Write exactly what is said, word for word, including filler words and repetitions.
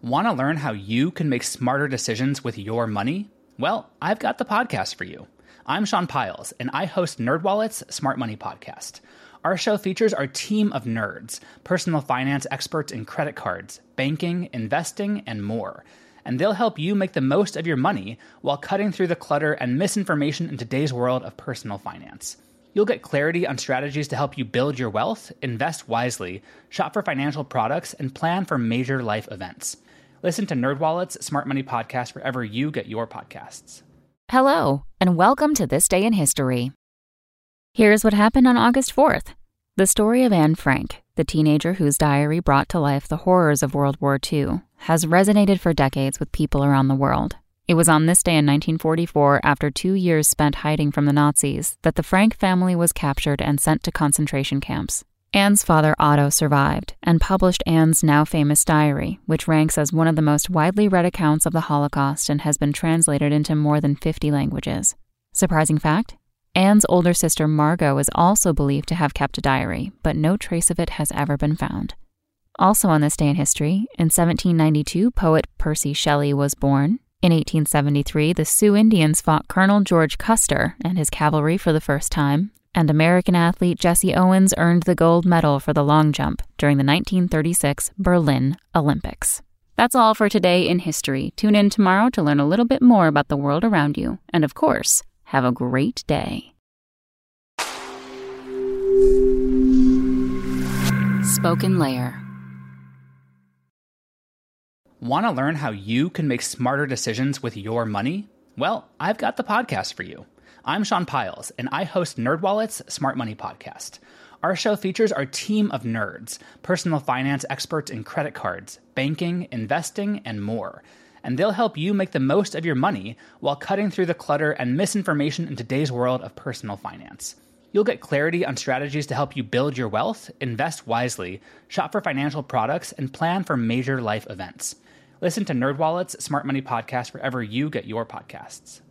Want to learn how you can make smarter decisions with your money? Well, I've got the podcast for you. I'm Sean Piles, and I host NerdWallet's Smart Money Podcast. Our show features our team of nerds, personal finance experts in credit cards, banking, investing, and more. And they'll help you make the most of your money while cutting through the clutter and misinformation in today's world of personal finance. You'll get clarity on strategies to help you build your wealth, invest wisely, shop for financial products, and plan for major life events. Listen to NerdWallet's Smart Money Podcast wherever you get your podcasts. Hello, and welcome to This Day in History. Here's what happened on August fourth. The story of Anne Frank, the teenager whose diary brought to life the horrors of World War Two, has resonated for decades with people around the world. It was on this day in nineteen forty-four, after two years spent hiding from the Nazis, that the Frank family was captured and sent to concentration camps. Anne's father, Otto, survived and published Anne's now famous diary, which ranks as one of the most widely read accounts of the Holocaust and has been translated into more than fifty languages. Surprising fact? Anne's older sister, Margot, is also believed to have kept a diary, but no trace of it has ever been found. Also on this day in history, in seventeen ninety-two, poet Percy Shelley was born. In eighteen seventy-three, the Sioux Indians fought Colonel George Custer and his cavalry for the first time, and American athlete Jesse Owens earned the gold medal for the long jump during the nineteen thirty-six Berlin Olympics. That's all for today in history. Tune in tomorrow to learn a little bit more about the world around you. And of course, have a great day. Spoken Layer. Want to learn how you can make smarter decisions with your money? Well, I've got the podcast for you. I'm Sean Piles, and I host NerdWallet's Smart Money Podcast. Our show features our team of nerds, personal finance experts in credit cards, banking, investing, and more. And they'll help you make the most of your money while cutting through the clutter and misinformation in today's world of personal finance. You'll get clarity on strategies to help you build your wealth, invest wisely, shop for financial products, and plan for major life events. Listen to NerdWallet's Smart Money Podcast wherever you get your podcasts.